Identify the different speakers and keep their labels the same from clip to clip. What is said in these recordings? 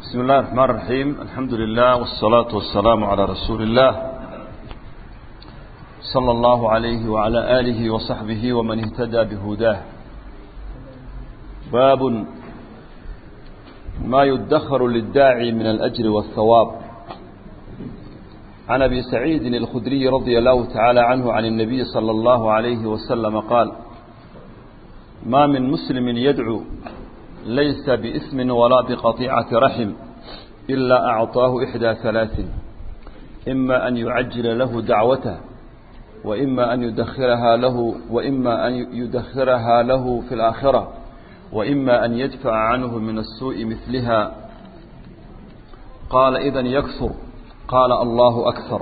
Speaker 1: بسم الله الرحمن الرحيم. الحمد لله والصلاة والسلام على رسول الله صلى الله عليه وعلى آله وصحبه ومن اهتدى بهداه. باب ما يدخر للداعي من الأجر والثواب. عن أبي سعيد الخدري رضي الله تعالى عنه عن النبي صلى الله عليه وسلم قال: ما من مسلم يدعو ليس بإثم ولا بقطيعة رحم إلا أعطاه إحدى ثلاث: إما أن يعجل له دعوته، وإما أن يدخرها له في الآخرة، وإما أن يدفع عنه من السوء مثلها. قال: إذن يكثر. قال: الله أكثر.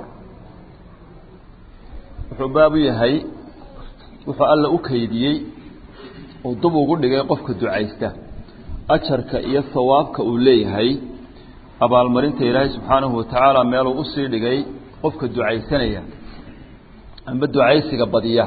Speaker 1: وحبابي هاي وحأل أكيدي ودبو قل لي قفك دعيسته أشرك إيا الثوابك أوليهي أبا المرنت إلهي سبحانه وتعالى ميلو أصي لغي قفك الدعيسانية أما الدعيسك بدية.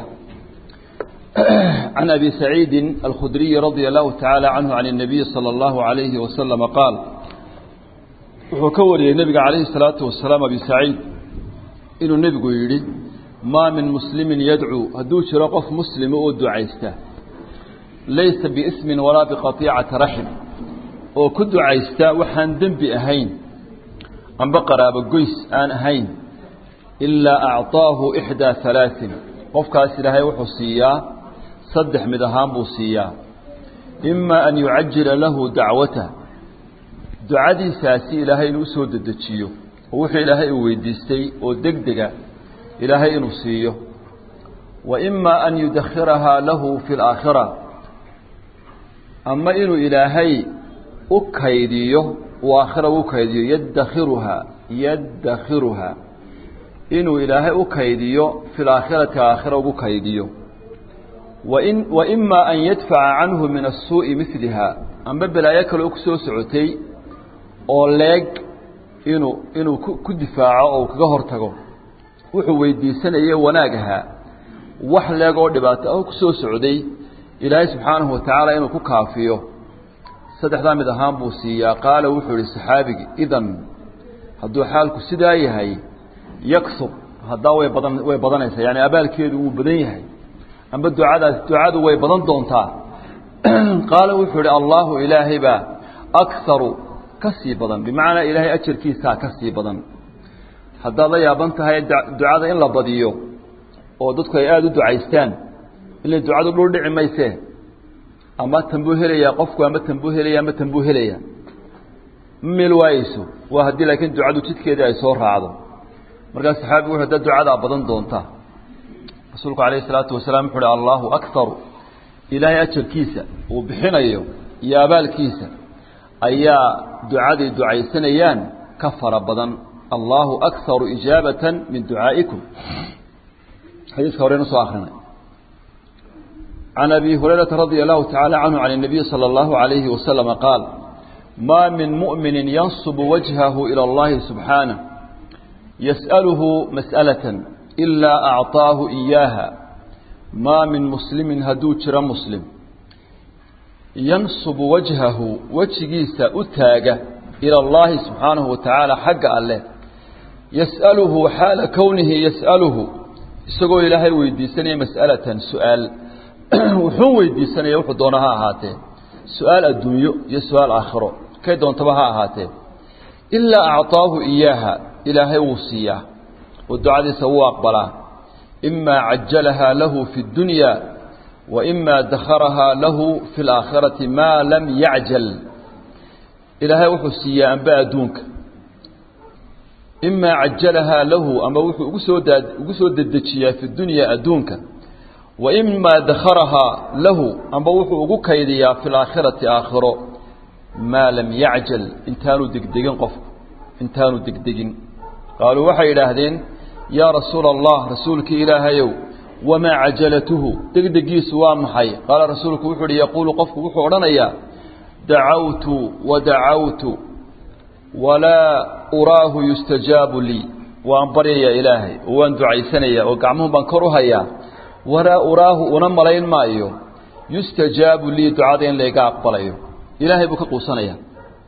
Speaker 1: عن أبي سعيد الخدري رضي الله تعالى عنه عن النبي صلى الله عليه وسلم قال: وكور النبي عليه الصلاة والسلام أبي سعيد إنه النبي يريد: ما من مسلم يدعو هدوش رقف مسلم ودعيسته ليس باسم ولا بقطيعة رحم، وكد عيستا وحان دنب أهين أن بقرا بقيس آن أهين إلا أعطاه إحدى ثلاث. قفكاس لهي وحصيا صدح مدهان بوصيا: إما أن يعجل له دعوته، دعادي ساسي إلهي نسود الدتشيو ووحي إلهي ويديستي ودقدق إلهي نصيه، وإما أن يدخرها له في الآخرة، أما إنه إلهي أكيديه وآخره أكيديه يدخرها إنه إلهي أكيديه في الآخرة آخره أكيديه، وإما أن يدفع عنه من السوء مثلها. أما بلا يكل أكسو سعتي أوليك إنه كدفاع أو كهرتغو وحويدي سنة وناقها وحلاق ودبات أو كسو سعودي إلهي سبحانه وتعالى إنه كافيه صدح ذا هام بوسيا. قال وحول الصحابي: إذن هدو حالك سداي هاي يكثر هدا وي بدنيسا، يعني أبالكيدو وبدنيهاي أما الدعاء وي بدن دونتا. قال وحول: الله إلهي با أكثر كسي بدن، بمعنى إلهي أجر كيسا كسي بدن. هدا لا يابنتها الدعاء إلا بديو وددك يآدو دعايستان إلا الدعاء دول دعي ميسه، أما تنبوه ليا قفكو أما تنبوه ليا ميل وايسو وهدي لكن الدعاء تد كده يصور هذا. مرقا الصحابي وحده الدعاء بدن دونتا. رسولك عليه الصلاة والسلام قال: الله أكثر. إلهي أجر كيسة وبحنيه يا بال كيسة أيا دعاء سنيان كفر بدن. الله أكثر إجابة من دعائكم. حديث خورين آخرنا. عن أبي هريرة رضي الله تعالى عنه عن النبي صلى الله عليه وسلم قال: ما من مؤمن ينصب وجهه إلى الله سبحانه يسأله مسألة إلا أعطاه إياها. ما من مسلم هدوشر مسلم ينصب وجهه وجهيس أتاقه إلى الله سبحانه وتعالى حق الله يسأله حال كونه يسأله isagoo ilaahay weydiisanaya mas'alatan su'aal wuxuu weydiisanaya wuxuu doonaha ahaatee su'aal adduunyo iyo su'aal aakhiro kay doontaba ha ahaatee illa a'taahu iyaaha ilaahay wasiya oo ducadiisa uu aqbalaa. imma ajjalaha lahu fi dunya wa imma dakharaha lahu fi al-aakhirati ma lam ya'jal. ilaahay wuxuu siiyaa anba adduunka. إما عجلها له أما وحو ددجيا في الدنيا أدونك، وإما دخرها له أما وحو كيديا في الآخرة آخره ما لم يعجل. انتانوا دقدقين. قالوا وحي إلهدين: يا رسول الله رسولك إلهيو وما عجلته دقدقي سوام حي. قال رسولك وحو يقول قفك وحو رنيا: دعوت ودعوت ولا أراه يستجاب لي. وأن بري يا إلهي وأن دعي سنيا وقعمهم بنكرها يا ولا أراه ونملين مايو يستجاب لي دعاء ليك أقبله. إلهي بك قوسنيا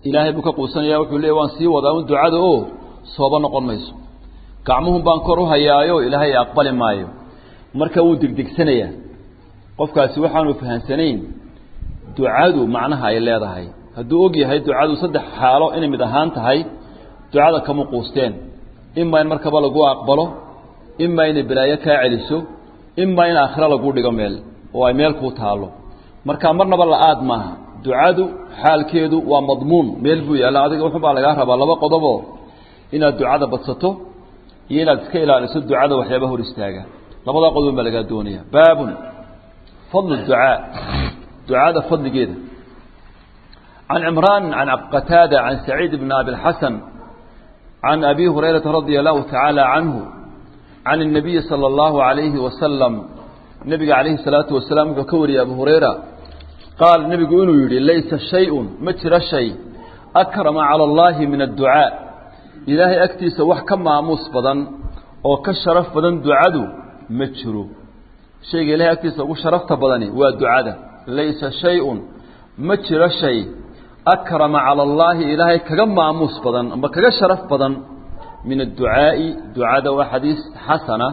Speaker 1: ilaahay buu ka quusanaya wuxuu leeyahay waan sii wadaa un ducada oo sooba noqon mayso gacmuhun baan kor u hayaayo ilaahay aqbali maayo marka uu digdigsanaya qofkaasi waxaanu fahansanayn ducadu macnaha ay leedahay hadduu og yahay ducadu saddex xaalo inay mid ahaan tahay ducada kama quusteen ima in markaba lagu aqbalo ima inay balaayo kaa celiso ima in aakhira lagu dhigo meel oo ay meel ku taalo marka marnaba la aad maaha ducadu xaalkeedu waa madmuun meel buu yaala adiga wuxuu baa laga rabaa laba qodob inaad ducada badsato iyo inaad iska ilaaliso ducada waxyaabo hor istaaga labada qodob baa laga doonaya baabun fadl ducaa ducada fadligeeda عن عمران عن قتادة عن سعيد بن أبي الحسن عن أبي هريرة رضي الله تعالى عنه عن النبي صلى الله عليه وسلم النبي عليه الصلاة والسلام كوري أبو هريرة قال النبي قولوا يري ليس شيء متر شيء أكرم على الله من الدعاء إلهي أكتي سوح كما مصبدا وكشرف بدن دعاء متشرو شيء إلهي أكتي سوح شرفت بدني والدعاء ليس شيء متر شيء أكرم على الله إلهي كما مصبدا أما كشرف بدن من الدعاء دعاء وحديث حسنة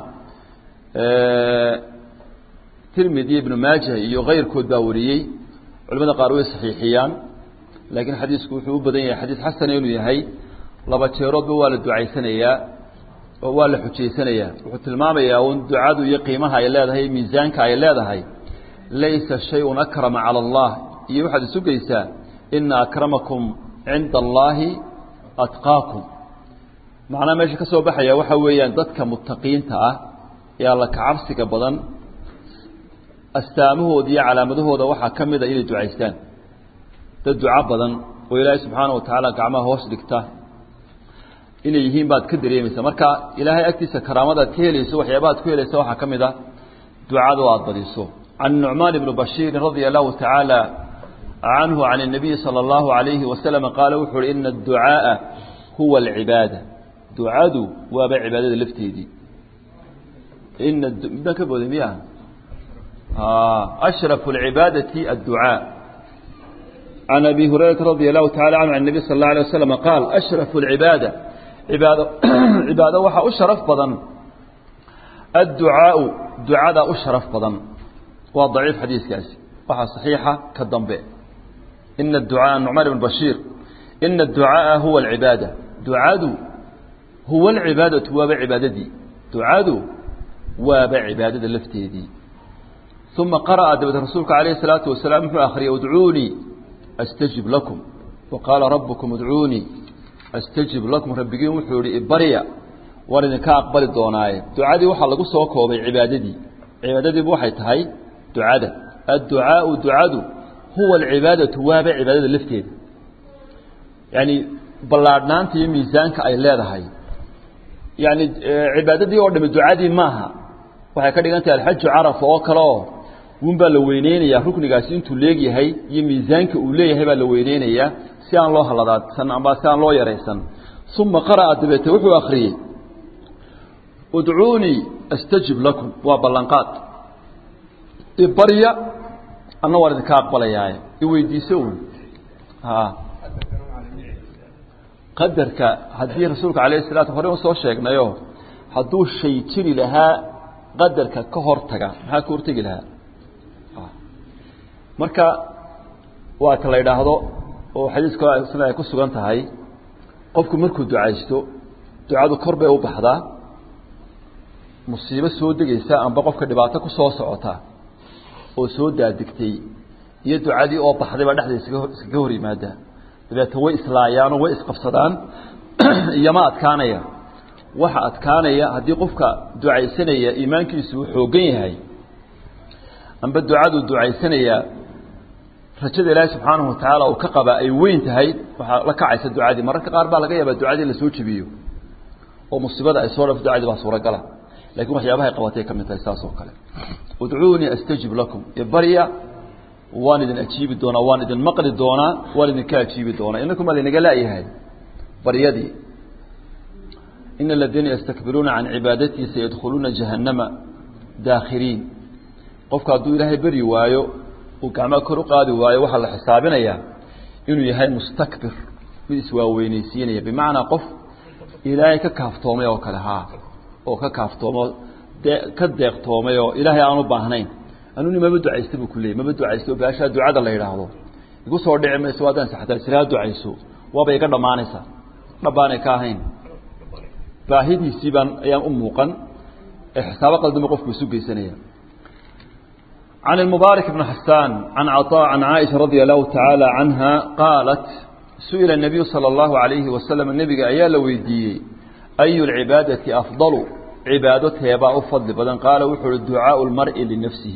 Speaker 1: ترمذي ابن ماجه يغير كود باوريي علماء قاروي صحيحيان لكن حديث كوحو بدن حديث حسن inuu yahay laba jeerood waa la ducaysanaya oo waa la xujaysanaya wuxuu tilmaamayaa in ducadu iyo qiimaha ay leedahay miisaanka ay leedahay laysa shay'un akrama ala Allah iyo waxa sugaysaa inna akramakum inda Allah atqaakum macna meesha ka soo baxaya waxa weeyaan dadka muttaqiinta ah ee alla ka cabsiga badan astaamahooda iyo calaamadahooda waxaa ka mid ah inay ducaystaan dad duca badan oo ilaahay subxaanahu wa tacaala gacmaha hoos dhigta inay yihiin baad ka dareemaysaa marka ilaahay agtiisa karaamada ka helayso waxyaabaad ku helaysa waxaa ka mid ah ducada aad badiso can nucmaan ibn bashiir radia allahu tacaala canhu can الnabiy salى allahu alayhi wasalam qaala wuxuu uhi ina adducaaa huwa alcibaada ducadu waaba cibaadada lafteedii ina midaan ka booday miyaa أشرف العبادة الدعاء عن أبي هريرة رضي الله تعالى عنه عن النبي صلى الله عليه وسلم قال أشرف العبادة عبادة وحا أشرف بضن الدعاء دعاء أشرف بضن وضعيف حديث كاسي وحا صحيحة كالضنباء إن الدعاء النعمان بن بشير إن الدعاء هو العبادة دعاء هو العبادة وبعبادتي دعاء وبعبادة اللفتيدي ثم قرأ دبت رسولك عليه الصلاة والسلام في آخر ادعوني أستجب لكم وقال ربكم ادعوني أستجب لكم ربكم وحوري إبريا وردنك أقبل الدوناية دعادي وحا لقو سوكو عبادتي بوحي تهي الدعاء هو العبادة وابع عبادة اللفتين يعني بلادنان في ميزانك أي لا هاي يعني عبادتي وردم الدعادي ماها waxay ka dhigantahay alxaj arafa oo kale oo wunba la weyneynaya ruknigaasi intuu leeyahay iyo miisaanka uu leeyahay baa la weyneynaya si aan loo haladaadsan ama si aan loo yareysan thumma qara'a dabata wuxuu akhriyay ud'uuni astajib lakum wa ballanqaat ibariya anna warad ka aqbalayaa i weydiiso qadarka hadii rasuulka kaleey salaatu hore soo sheegnayo haduu shay jiri lahaa qadarka ka hortaga maxaa ka hortagi lahaa marka waa kala yiraahdo oo xadiiska sida ay ku sugan tahay qofku markuu ducaysto ducadu kor bay u baxdaa musiibo soo degaysa amba qofka dhibaato ku soo socota oo soo daadigtay iyo ducadii oo baxday ba dhaxdiisa iska hor yimaada dabeetana way islaayaan oo way isqabsadaan iyo ma adkaanaya waxa adkaanaya hadii qofka ducaysanaya iimaankiisu xoogan yahay amba ducadu ducaysanaya rajada Ilaahay subhanahu wa ta'ala oo ka qaba ay weyn tahay waxa la kacaysa ducadii mararka qaar baa laga yaabaa ducadii la soo jibiyo oo musiibada ay soo dhafto ducadii baa suuragal ah laakiin waxyaabaha ay qabatay kamid tahay saas oo kale ud'uuni astajib lakum ibariya waan idin ajiibi doona waan idin maqli doona waan idin ka ajiibi doona inakum adinaga laayahay bariyadii إن الذين يستكبرون عن عبادتي سيدخلون جهنم داخرين قفك هدو إلهي بري وايو وكما كرو قادي وايو وحا حسابنا إنه يهي مستكبر mid iswaaweynaysiinaya bimacnaa qof ilaahay ka kaaftoomay oo kale haa oo ka kaaftoomo ka deeqtoomay oo ilaahay aan u baahnayn anuu nimaba ducaysta buu ku leeyahay maba ducaysto baasha ducada la yiraahdo igu soo dhici mayso wadan saxda siraa ducayso waaba iga dhamaanaysa dhabaanay ka ahayn baahidiisii baan ayaan u muuqan xisaab qaldimo qofku isu geysanaya عن المبارك بن حسان عن عطاء عن عائشة رضي الله تعالى عنها قالت سئل النبي صلى الله عليه وسلم النبي أيال ويدي أي العبادة أفضل عبادته يباء فضل بدن قال وحر الدعاء المرء لنفسه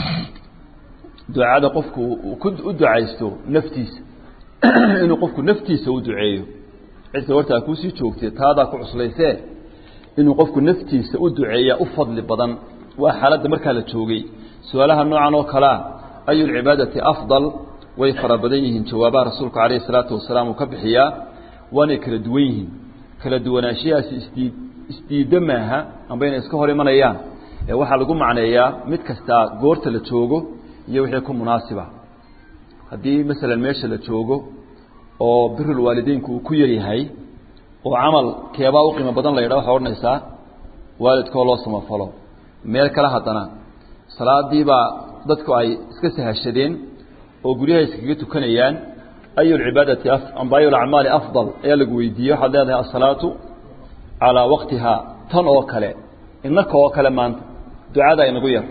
Speaker 1: دعاء قفك وكنت أدعيسته نفتيس إنه قفك نفتيس ودعيه عيسى ورتا كوسي شوكتي هذا كعصليسه إنه قفك نفتيس ودعيه أفضل بدن وحالات مركلة شوقي سؤالها نوعا وكلا أي العبادة أفضل ويفر بدينهم جوابا رسولك عليه الصلاة والسلام وكبحيا وانا كالدوينهم كالدواناشياء استيدمها أم بين إسكهوري من أيام وحا لقوم معنا إياه متكستا قورت لتشوغو يوحي يكون مناسبة هذه مثلا ميشة لتشوغو أو بر الوالدين كويري هاي وعمل كيبا وقيمة بدن ليرا وحورنا إساء والد كولو سما فلو ميل كلاهتنا salaadii baa dadku ay iska sahashadeen oo guriyaha iskaga tukanayaan ayul ibadati am bayul a'mali afdal ayaa lagu weydiiyo waxa leedahay as-salaatu ala waqtiha tan oo kale innaka oo kale maanta ducada inagu yar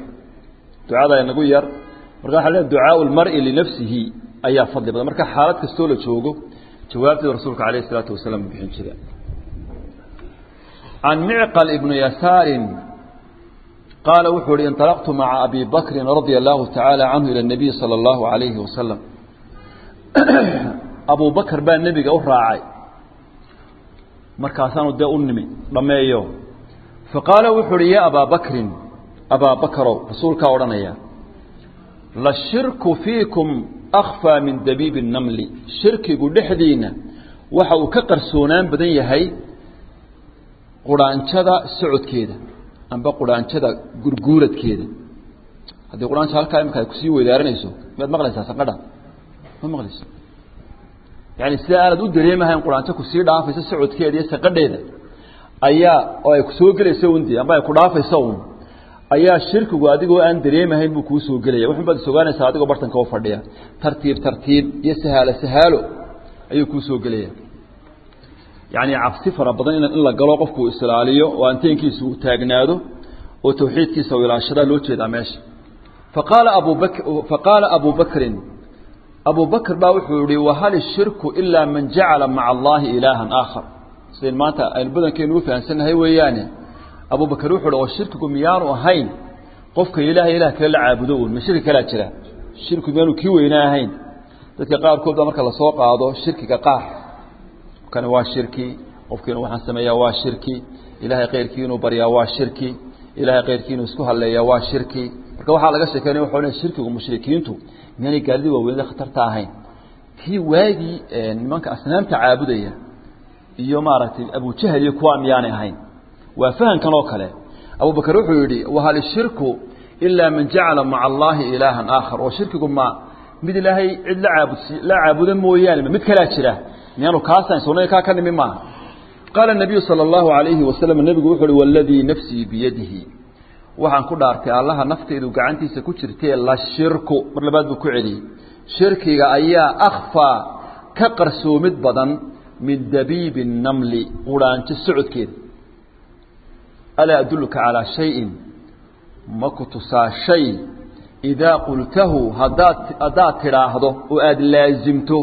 Speaker 1: marka waxa leedahay du'aa'ul mar'i li nafsihi ayaa fadli badan marka xaalad kasto la joogo jawaabta rasuulka kaleey salaatu wasalaam bixin jiray an mi'qal ibn yasar قال وحوري انطلقت مع أبي بكر رضي الله تعالى عنه إلى النبي صلى الله عليه وسلم أبو بكر بان النبي أهراعي مركاسان وداء النمي لما يوم فقال وحوري يا أبا بكر رسولك أورانيا للشرك فيكم أخفى من دبيب النمل شرك يقول لحدينا وحاو كقر سونان بدن يهي قرآن كذا سعود كذا amba quraanjada gurguuradkeeda hadii quraanka halka imka ay ku sii weedaaranayso mid maqlaysaa saqada ma maqlayso yani sida aad u dareemahay quraanka ku sii dhaafaysa socodkeeda iyo saqadeeda ayaa oo ay ku soo galayso undi amba ay ku dhaafayso ayaa shirkigu adigoo aan dareemahayn buu ku soo galaya wuxuu baad sugaanaysaa adigoo bartanka u fadhiya tartiib iyo sahaalo ayuu ku soo galaya يعني عفسي فربضان إن الله قالوا قفكوا إسرائيليو وأنتين كيسو تاقنادو وتوحيد كيسو إلى عشرة لوتشي داماش فقال أبو بكر باوحوري وهل الشرك إلا من جعل مع الله إلها آخر سيد ماتا البدن كينو في أنسان هاي وياني أبو بكر وحوري والشرك ميار وهين قفك إله كلا عابدون من شرك لا ترى الشرك ميانو كيوينا هين تلك قاب كل دمرك الله سوق هذا الشرك كقاح كان واشركي وفكين وحن سميا واشركي إلهي غيركي وبريا واشركي إلهي غيركي وسكوها اللي واشركي marka waxa laga sheekeynay waxoona shirkiga mushrikiintu inay gaardi waaweyn khatarta ahayn tii waagi nimanka asnaamta caabudaya iyo maaragtay Abu Jahl iyo kuwa miyaanay ahayn waa fahankan oo kale Abu Bakar wuxuu yiri wa hal shirku illa man ja'ala ma'a Allah ilahan akhar wa shirkigu ma mid ilaahay cid la caabudo mooyaan mid kala jira يعني كاسان سوني كاكن مما قال النبي صلى الله عليه وسلم النبي وحده والذي نفسي بيده waxaan ku dhaartay Allah nafteedu gacantiisa ku jirtay la shirku mar labaad buu ku celi shirkiga ayaa akhfa ka qarsoomid badan min dabib an-naml quraanti suudkeed ala adulluka ala shay'in ma kutusa shay idha qultahu hadat tiraahdo oo aad laazimto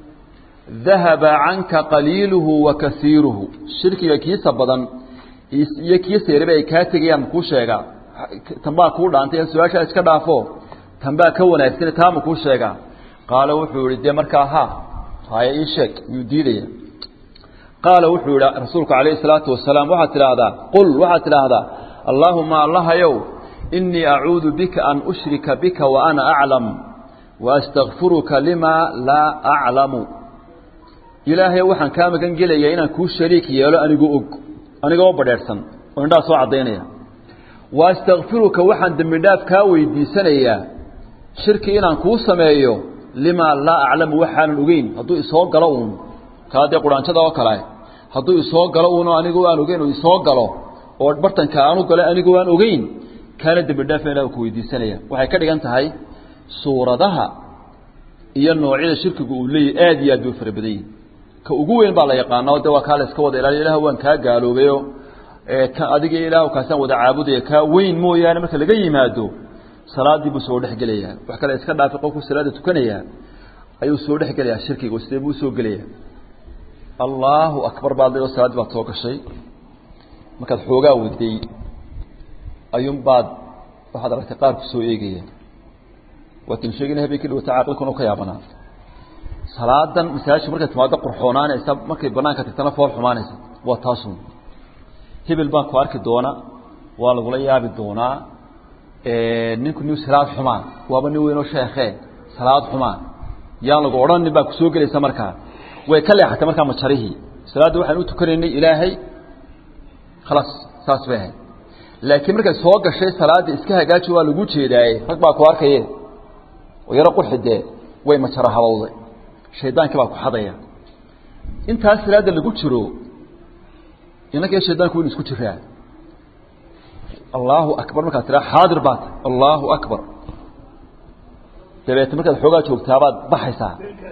Speaker 1: ذهب عنك قليله وكثيره شركي كيس بدن iyo kiisa yarba ay ka tagayaan ku sheega tanbaa ku dhaantay su'aasha iska dhaafo tanbaa ka wanaagsan taama ku sheega qaala wuxuu yiri markaa haya ii sheeg yuu diidaya qaala wuxuu yiri rasuulku kaleey salaatu wasalaam waxa tiraahdaa allahumma allah yow inni a'uudu bika an ushrika bika wa ana a'lam wa astaghfiruka lima la a'lamu ilaahay waxaan ka magan gelayaa inaan ku shariik yeelo anigoo badheersan oo indhaha soo cadeynaya wa astaghfiruka waxaan dambi dhaaf ka weydiisanayaa shirki inaan ku sameeyo lima la a'lamu waxaan ogeyn haduu isoo galo kaade quraanjada oo kale hadduu isoo galo uu anigu aan ogeyn uu isoo galo oo bartanka aanu galo anigu aan ogeyn kana dambi dhaaf Ilaahay ku weydiisanaya waxay ka dhigan tahay suuradaha iyo noocyada shirkiga uu leeyahay aad iyo aad u farabaday ka ugu weyn baa la yaqaanaa oo waa kale iska wada Ilaahay waan ka gaaloobayo ka adiga Ilaahay ka san wada caabuday ka weyn mooyaan marka laga yimaado salaadii buu soo dhaxgalaya wax kale iska dhaafay qofku salaada tukanaya ayuu soo dhaxgalaya shirkiga sidee buu soo galaya Allahu akbar baadii salaad baa soo gashay marka xoogaa waday ayuun baad waxaad aragtay qaar ku soo eegaya watin sheegina habeenkii wata aqalkuna ka yaabana salaadan masaajid markay timaado qurxoonaanaysa markay banaanka tagtana fool xumaanaysa waa taasun hebel baa ku arki doona waa lagu la yaabi doonaa ninku niu salaad xumaan waaba nin weyn oo sheekhe salaad xumaan yaa lagu oran baa ku soo galaysa markaa way ka leexatay markaa majarihi salaada waxaan u tukanaynay Ilaahay خلاص saas bay laakiin markay soo gashay salaada iska hagaaji waa lagu jeedaay rag baa ku arkayeen oo yara qurxidee way majara hawlday shaydaanka baa ku xadaya intaas salaada lagu jiro inaka shaydaanku inuu isku jiraa Allahu akbar marka tira xaadir baad Allahu akbar dabeet markaad xoogaa joogtaa baad baxaysaa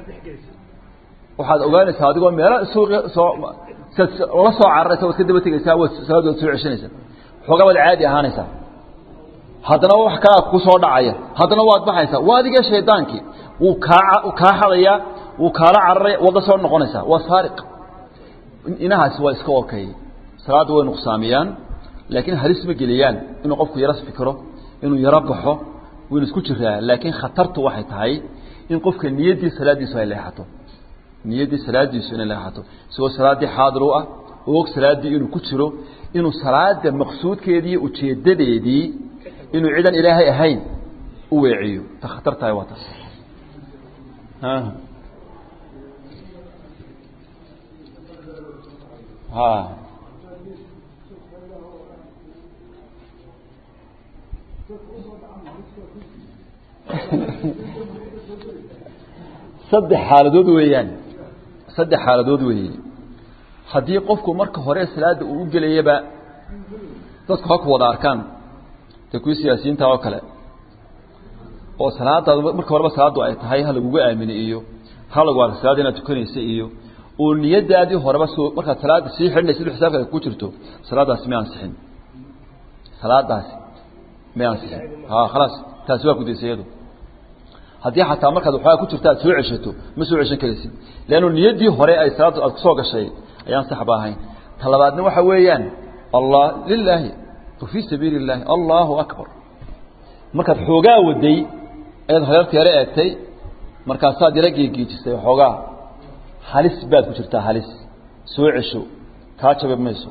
Speaker 1: waxaad ogaanaysaa adigoo meel soo la soo cararaysa wad ka daba tagaysaa wad salaad soo ceshanaysaa xogaa wad caadi ahaanaysaa haddana wax kale ku soo dhacaya haddana waad baxaysaa waadiga shaydaankii uu ka xadaya uu kala cararay wada soo noqonaysaa waa saariq inahaas waa iska okay salaad way nuqsaamiyaan laakiin halis ma geliyaan inuu qofku yara fikiro inuu yara baxo uu isku jiraa laakiin khatartu waxay tahay in qofka niyadii salaadiisu ay leexato niyadii salaadiisu inay leexato soo salaadii xaadir u ah oo salaadii inuu ku jiro inuu salaada maqsuudkeedii ujeedadeedii inuu ciidan Ilaahay ahayn u weeciyo ta khatar tahay waa taas ha saddex xaaladood weeyaan saddex xaaladood weeyaan hadii qofku marka hore salaada uu galayba dadku ha ku wada arkaan dadku siyaasiyiinta oo kale oo salaada marka hore salaadu ay tahay hal lagu aamino iyo hal lagu salaada inaad tukanayso iyo oo niyadaadii horeba soo marka salaada si xidhnaysid xisaabka ku jirto salaadaas ma ansixin salaadaas ma ansixin خلاص taasi waa ku deesayado hadii xataa markaad waxa ku jirtaa soo ceshato ma soo ceshan kaleeysid laano niyadii hore ay salaad aad soo gashay ayaan sax baahayn talabaadna waxa weeyaan Allah lillahi fi sabilillah Allahu akbar markaad xoogaa waday ee hay'adka yare eegtay markaas aad yara geejisay xoogaa halis baad ku jirtaa halis soo cesho ka jabe mayso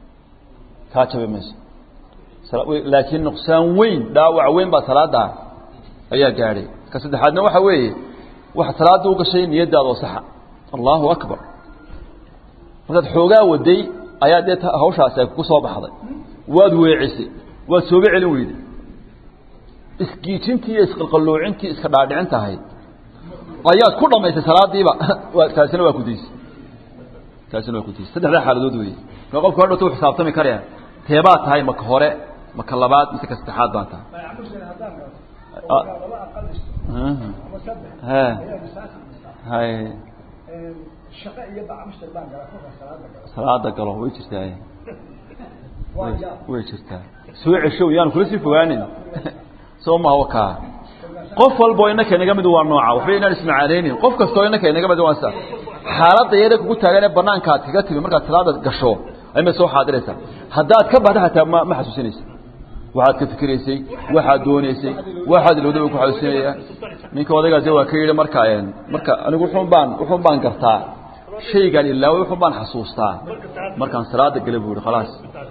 Speaker 1: laakiin nuqsaan weyn dhaawac weyn baa salaada ayaa gaaray ka saddexaadna waxa weeye wax salaada u gashay niyadaada oo sax Allahu akbar markaad xoogaa waday ayaa deeta hawshaas ay ku soo baxday waad weecisay waad soo celin weyday isgiijintii isqalqaloocintii iska dhaadhicin tahay ayaad ku dhamaysay salaadiiba taasina waa ku diisay saddexda xaaladood weeye qofku hadhow uu xisaabtami karaya teebaa tahay marka hore marka labaad mise ka saddexaad baa tahay
Speaker 2: shaqa iyo bacamshir baan galaa
Speaker 1: salaada galo way jirtaa way jirtaa soo cesho yaan kula sii fogaanin soo ma waka qof walbo inaka inaga mid waa nooca waxba inaan ismaacaaneen qof kasto inaka inaga mid waa saa xaaladda yada kugu taagan banaanka aad kaga timi marka salaada gasho ayma soo xaadiraysa hadaad ka baxdo hataa ma xasuusinaysa waxaad ka fikiraysay waxaad doonaysay waxaad ilowday ku xasuusinaya ninka odaygaas waa ka yiri marka anigu wuxuu baan gartaa shaygan ilaa wuxuu baan xasuustaa markaan salaada galay buu khalaas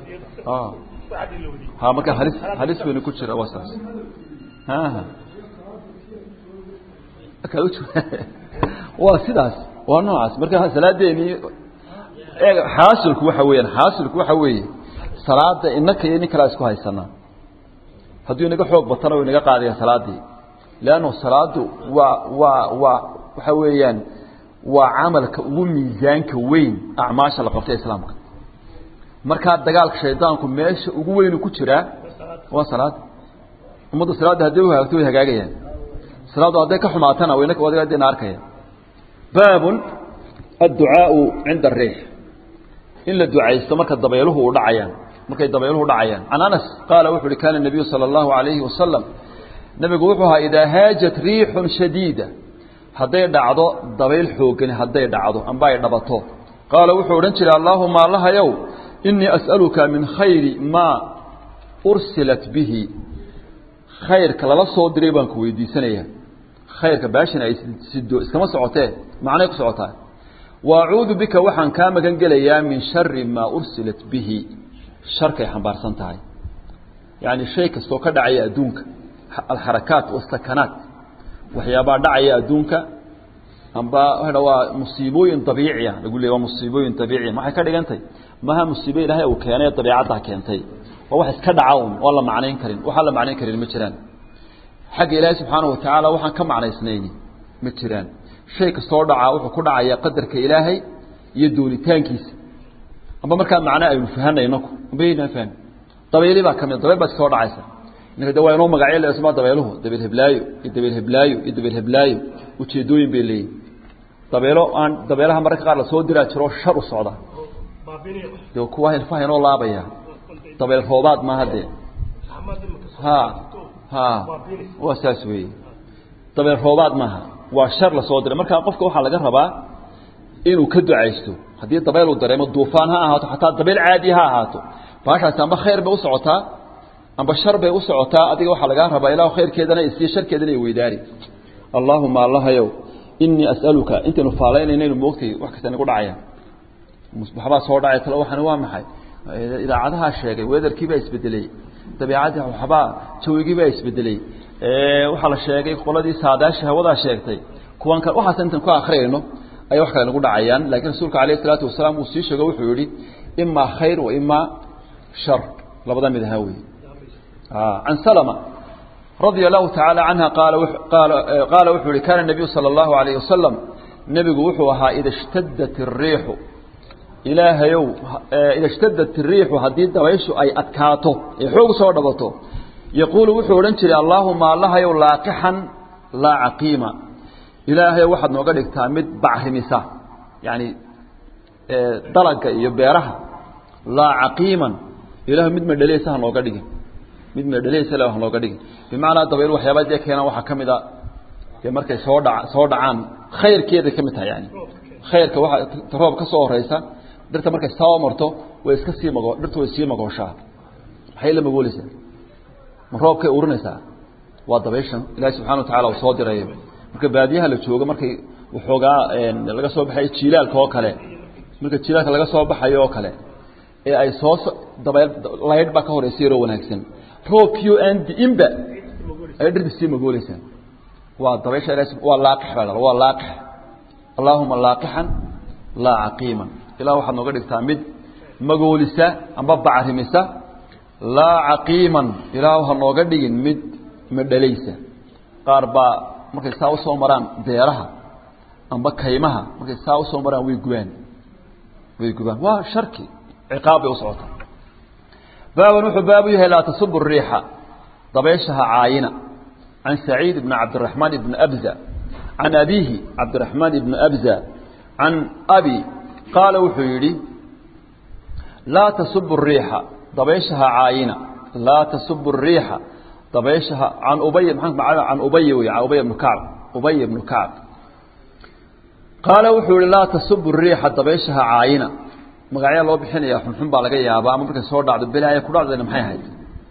Speaker 1: ha marka halis weyn ku jira wasaas waa sidaas waa noocaas marka salaadeeni xaasilku waxa weeye salaada inaka iyo kala isku haysana hadii inaga xoog batana oo inaga qaadaya salaadii laano salaadu waa waxa weeyaan وعملك وميزانك وين أعماش لقبت إسلامك مركات دجالك شيطانكم ماشي وين كتيرة وصلاة ومد الصلاة هدوها وتوها جاية صلاة هذيك حماتنا وينك وذيك دينار كيا باب الدعاء عند الريح إلا الدعاء استمرك الضبيله ودعيان مركي الضبيله ودعيان عن أنس قال وحول كان النبي صلى الله عليه وسلم نبي قوحها إذا هاجت ريح شديدة هذي دعضو ضبيل حوقن هذي دعضو أنباي دبطو قال وحول انشل اللهم الله يوم إني أسألك من خير ما أرسلت به خير كلا صدري بانك ويدي سنية خير كباشنا يسدو اسكما سعوته معناه سعوته وأعوذ بك وحن كام جنجليا من شر ما أرسلت به شر كيحنبار سنتاي يعني الشيء كستوكا دعي أدونك الحركات والسكنات وحيابا دعي أدونك أنبا هذا هو مصيبوين طبيعي يقول لي هو مصيبوين طبيعي ما حكى لي أنتي ما هي مصيبة لها وكيانية طبيعتها كيانتي وواحد كدعون والله معنين كرين وحلا معنين كرين متران حق إلهي سبحانه وتعالى وحن كم معنى سنيني متران شيء كستور دعاء وحكون دعاء قدر كإلهي يدوني تانكيس أما مركان معناه يفهمنا ينكو بينا فهم طبيعي بقى كم طبيعي بس كستور دعاء إنك دوا ينوم مقعيل الأسماء طبيعيه دبل هبلايو وتشدوين بيلي طبيعيها مرة قال صود درا تروح شر الصعدة دو كواه الفاهن الله بيا طبيعي الفوضات ما هدي ها واساسوي طبيعي الفوضات ما وشر لصود درا مركان قفك وحلا جربا إنه كدو عيشتو هدي طبيعي الدرا مضوفان ها هاتو حتى طبيعي عادي ها هاتو فعشان تنبخ خير بوسعتها أما الشر بيوسعتا أديك وحلقان ربا إله خير كذا يصير شر كذا يويداري اللهم الله يو إني أسألك أنت نفعلين إني الموقتي وحكت أنا قول عيا مصباح صور عيا تلو حنوام محي إذا عادها الشيء وإذا كيف يسبدلي طبيعتها وحبا شوي كيف يسبدلي وحلا الشيء قلدي ساداش هودا شيء كوان كان واحد أنت كوا آخرينه أي واحد أنا قول عيان لكن رسولك عليه الصلاة والسلام وسيش جوي حوري إما خير وإما شر لبضا مذهوي عن سلمة رضي الله تعالى عنها قال وحوري كان النبي صلى الله عليه وسلم نبي وحوها إذا اشتدت الريح إله يو إذا اشتدت الريح هديد ويش أي أتكاته يحوق صور دبطه يقول وحوري انتري اللهم الله يو لاقحا لا عقيمة إله يو واحد نوغلق تامد بعرمسا يعني دلق يبيرها لا عقيما إله مد مدليسها نوغلق mid meedhaleeysa la wax looga dhigay bimaana dabayl waxyaabada ay keenan waxa kamida ee markay soo dhacaan khayrkeeda kamid tahay yani khayrka waxa roob ka soo horeysa dirta markay soo marto way iska sii mago dirtu way sii magooshaa waxay la magoolaysaa roobkay urinaysaa waa dabayshan Ilaahay subhanahu wa ta'ala uu soo diray marka baadiyaha la joogo markay waxoogaa laga soo baxay jiilaalka oo kale marka jiilaalka laga soo baxayo oo kale ee ay soo dabayl lahayd ba ka horeysay wanaagsan روكيو أند إمبا أدري بسيم قوليسا والضبيش واللاقح هذا واللاقح اللهم لاقحا لا عقيما إلى واحد نقول تعمد مقوليسا أم ببع رمسا لا عقيما إلى واحد نقول مد مدليسا قاربا مركي ساو سومران ديرها أم بكيمها مركي ساو سومران ويقوان وشركي عقابي وصعوتها باب نوح بابه لا تصب الريح ضبيشها عاينة عن سعيد بن عبد الرحمن بن أبزة عن أبيه عبد الرحمن بن أبزة عن أبي قال وحيري لا تصب الريح ضبيشها عاينة لا تصب الريح ضبيشها عن أبي بن كعب قال وحيري لا تصب الريح ضبيشها عاينة magacyada loo bixinayo xunxun baa laga yaabaa ama marka soo dhacdo bilaay ku dhacdana maxay ahayd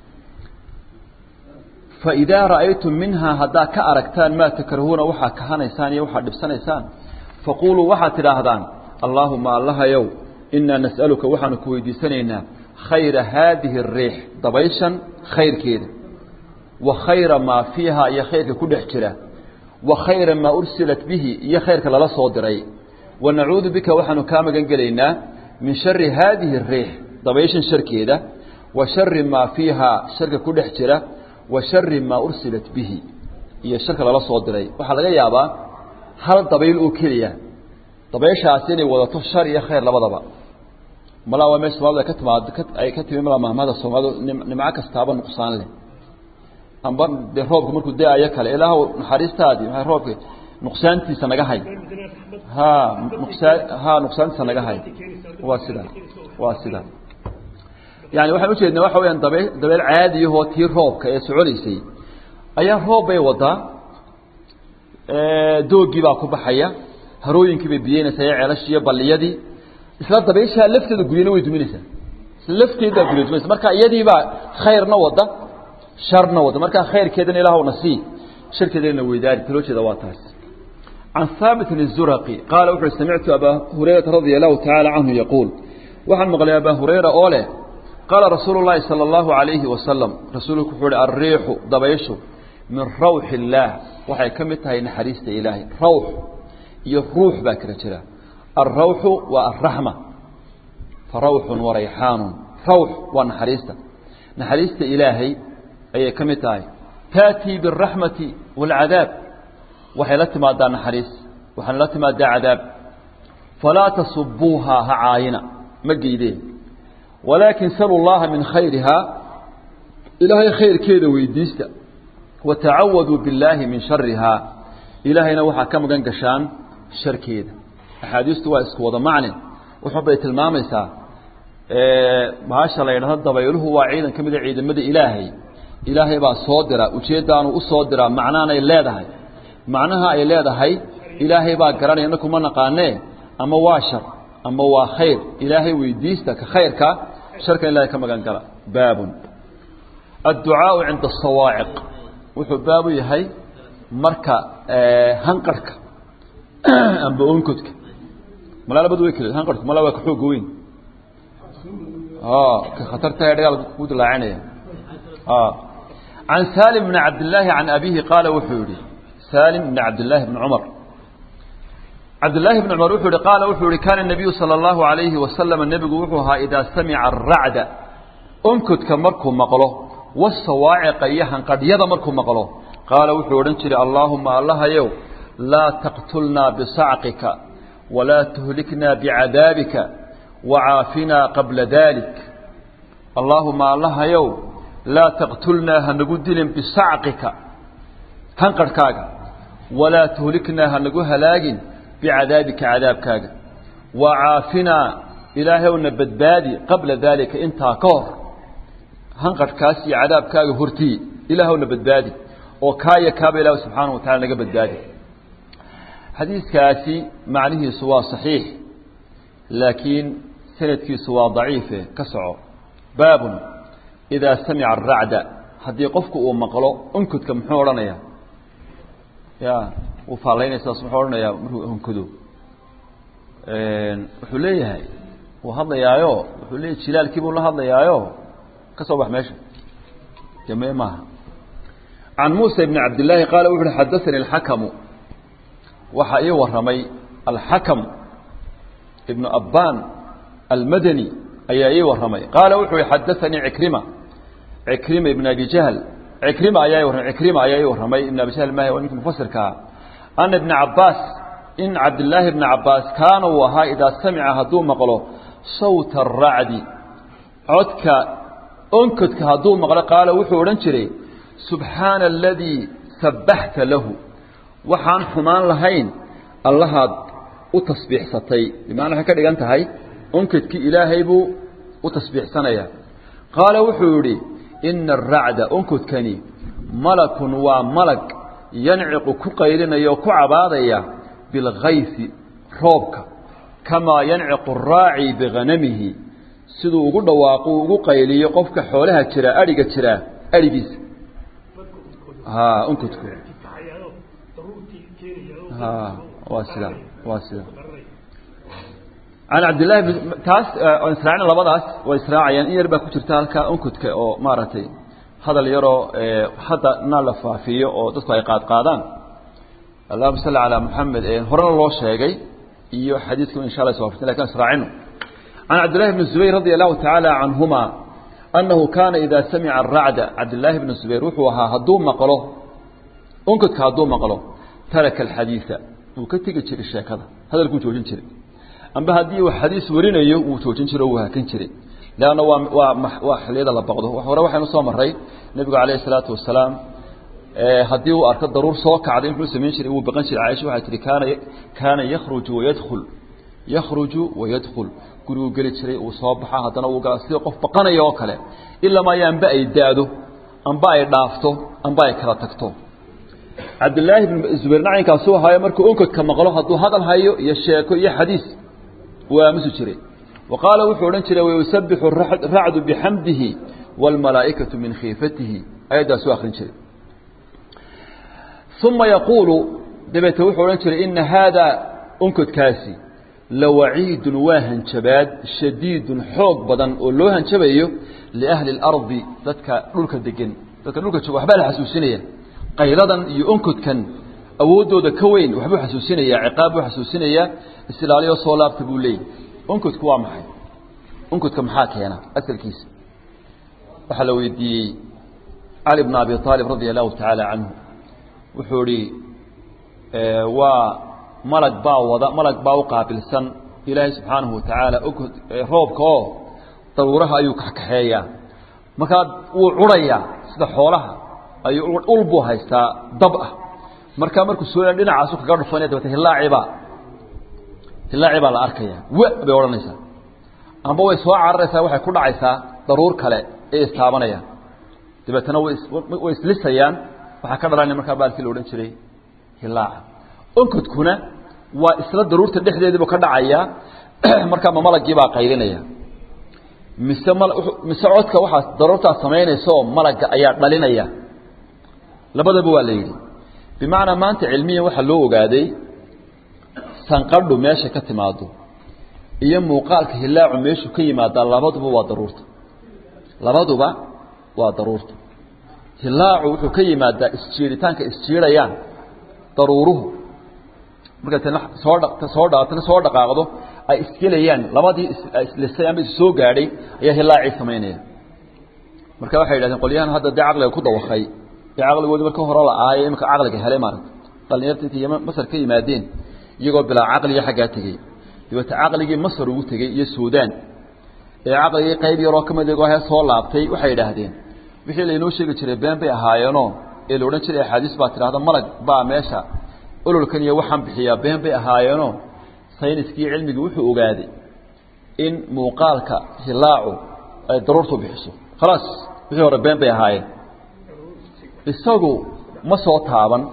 Speaker 1: fa idaa ra'aytum minha hadda ka aragtaan ma takrahuna waxa ka hanaysaan iyo waxa dhibsanaysaan faqulu waxa tidaahdaan allahumma allahayow inna nas'aluka waxaan ku weydiisanaynaa khayra hadhihi ar-rih dabayshan khayrkeeda wa khayra ma fiha ya khayrka ku dhex jira wa khayra ma ursilat bihi ya khayrka lala soo diray wa na'uudu bika waxaan ka magan galeynaa من شر هذه الريح ضبيش شر كده وشر ما فيها شر كل حجرة وشر ما أرسلت به هي الشركة لا صادري وحلا جايبا هل ضبيل أوكلية dabeeshaasi inay wadato shar iyo khayr labadaba malaa waa meesha Soomaalida ka timaado ay ka timi malaa mahmada Soomaalida nimca kastaaba nuqsaan leh amba de roobku markuu daayo kale ilaahu naxariistaadii maxay roobka nuqsaantiisa naga hay nuqsaantiisa naga hay waa sida yani waxaan u jeednaa waxa weeyaan dabeel caadi ah tii roobka ee soconaysay ayaa roob bay wadaa doogii baa ku baxaya harooyinkii bay biyeynaysaa ceelashii balliyadii isla dabeesha lafteeda guriyana way duminaysaa lafteeda guriyada marka iyadii baa khayrna wada sharna wada marka khayrkeedana ilaahu nasiib sharkeedana weydaari taloojeeda waa taas عن ثابت الزرقي قال وحر سمعت أبا هريرة رضي الله تعالى عنه يقول وحن مغلي أبا هريرة أوله قال رسول الله صلى الله عليه وسلم رسولك حول الريح ضبيشه من روح الله وحي كمتها إن حريست إلهي روح يروح باكرة الروح والرحمة فروح وريحان روح ونحريست نحريست إلهي أي كمتها تأتي بالرحمة والعذاب waxay la timaadaa naxariis waxaan la timaadaa cadaab falaa tasubbuha haayina magiideen walakin sallallahu min khayriha ilahi khayrkeeda weydiista wa ta'awadu billahi min sharriha ilahina waxa ka magan gashaan sharkeeda ahadiistu waa isku wada macne wuxuu bay tilmaamaysaa maasha la yiraahdo dabayluhu waa ciidan kamid ah ciidamada ilaahay baa soo dira ujeedaanu u soo dira macnaana ay leedahay macnaha ay leedahay ilaahay baa garanayna kuma naqaanee ama waa shar ama waa khayr ilaahay weydiista ka khayrka sharka ilaahay ka magan gala baabun addu'a 'inda as-sawaa'iq wuxuu baabu yahay marka hanqarka amba onkudka malaalabadu way kale hanqarku malaa waa ka xoog weyn ka khatarta ay dagaal ku dilaacanaya عن سالم بن عبد الله عن أبيه قال وحوري سالم بن عبد الله بن عمر عبد الله بن عمر وحوري قال وحوري كان النبي صلى الله عليه وسلم النبي وحوها إذا سمع الرعد أنكت كمركم مقله والصواعق يهن قد يضمركم مقله قال وحوري انشري اللهم الله يو لا تقتلنا بصعقك ولا تهلكنا بعذابك وعافنا قبل ذلك اللهم الله يو لا تقتلنا هنقدل بصعقك هنقركاك ولا تهلكنا هنقو هلاقين بعذابك عذابكاك وعافنا إلهي ونبدبادي قبل ذلك انت كور هنقركاسي عذابكاك هرتي إلهي ونبدبادي وكايا كاب إله سبحانه وتعالى نقبدبادي حديث كاسي معنيه سوا صحيح لكن سندك سوا ضعيفة كسعه باب إذا سمع الرعد هدي قفك ومقلو انكد كمحورنا يا وفعلين يسمحورنا يا انكدو وحليه وهذا يايو وحليه شلال كيبو الله هذا يايو كصبح ماشي جميع معها عن موسى بن عبد الله قال وحل حدثني الحكم وحقي ورمي الحكم ابن أبان المدني أي ورمي قال وحل حدثني عكرمة ابن أبي جهل عكرمة أي ورمي ابن أبي جهل ما هو يمكن مفسر كها أن ابن عباس إن عبد الله بن عباس كان وها إذا سمع هدوم مقله صوت الرعد عدك أنكتك هدوم مقله قال وحو رنشري سبحان الذي سبحت له وحان حمان لهين الله وتصبيح ستي بمعنى هكذا أنت هاي أنكتك إلهي بو وتصبيح سنيا قال وحوري إن الرعد أنكت كني ملك وملك ينعق كقيلنا يوكو عبادية بالغيث روبك كما ينعق الراعي بغنمه سيدو وقود واقو قيلي يقفك حولها ترى أريق ترى أريقز أنكت كني واسلا عن عبد الله بن تاس إسرائيل لبضاس وإسرائيل يعني يربى كترتالك أنكتك أو مارتي هذا اللي يرى حتى نالفا فيه أو تسقى قادان اللهم صل على محمد هرنا الله شيء إيو حديثكم إن شاء الله سوف لكن إسرائيل عن عبد الله بن الزبير رضي الله تعالى عنهما أنه كان إذا سمع الرعد عبد الله بن الزبير وحوها هدوم مقله أنكتك هدوم مقله ترك الحديث وكتك تشير الشيء كذا hadalku joojin jiray amba hadii uu xadiis warinayo uu joojin jiray oo hakan jiray laana waa xiliyada la baqdo hore waxaanu soo maray nabiga kaleey salaatu wasalaam hadii uu arko daruur soo kacday inuu sameyn jiray uu baqan jiray Aisha waxa tiri kaana yakhruju wa yadkhul gurigu gali jiray uu soo baxa hadana uu gaa sidoo qof baqanayo oo kale ilaa ma yaanba ay daado amba ay dhaafto amba ay kala tagto Abdullah ibn Zubayr nacinka soo hayo markuu onkadka maqlo haduu hadal hayo iyo sheeko iyo xadiis waa musu jiray وقال وحورن جري ويسبح الرعد بحمده والملائكة من خيفته أيضا سو أخرين جري ثم يقول دبت وحورن جري إن هذا أنكت كاسي لوعيد واهن شباد شديد حوق بدن ولوهن شبيه لأهل الأرض ذاتك لولك الدقن ذاتك لولك شبه وحبال حسوسينية قيلدا يؤنكت كان أودو ذا كوين وحبو حسوسينية عقاب حسوسينية استلاليه وصولاب تقولي أنكت كوا محي أنكت كمحاك هنا أسل كيس وحلو يدي علي بن أبي طالب رضي الله تعالى عنه وحوري وملك باو قابل سن إلهي سبحانه وتعالى أنكت روبكو ضرورها أيوك حكايا مكاد وعريا سيدا حولها أي ألبوها يستا ضبأة مركا سوريا لنا عاسوك قرر فانية دوته اللاعب على أركيا وبيورنيسا أما بوي سواء عرسا وحي كل عيسا ضرور كلا إيه استعبانيا تبقى تنوي ويسلسيان وحكرر أن مركب بالك الأولين شري اللاعب أنكت كنا وإسلا ضرور تدحدي دي بكرد عيا مركب مملك جيبا قيرينيا مسعودك وحا ضرورتها سميني سوم ملك أيا دلينيا لبدا بواليدي بمعنى ما أنت علميا وحلوه قادي sanqadhu meesha ka timaado iyo muuqaalka hilaacu meeshu ka yimaada labaduba waa daruurta hilaacu wuxuu ka yimaadaa isjiiritaanka isjiirayaan daruuruhu marka soo dhaqaaqdo ay isgelayaan labadii islisayaan bay soo gaadhay ayaa hilaaci sameynaya marka waxay yiraahdeen qoliyahan hadda aqliga ku dawaqay aqligooda marka hore la aayay imka aqliga helay maaragtay dhalinyarta intii Masar ka yimaadeen iyagoo bilaa aqliga xagaa tagay dibata aqligii Masar ugu tagay iyo Suudaan aqligii qayb yar oo kamid ah soo laabtay waxay yiraahdeen wixii la inoo sheegi jiray been bay ahaayeenoo ee la oran jiray xadiis baa tiraahdo malag baa meesha ululkan iyo waxan bixiya been bay ahaayeenoo sayniskii cilmiga wuxuu ogaaday in muuqaalka hilaacu ay daruurtu bixiso خلاص wixii hore been bay ahaayeen isagu ma soo taaban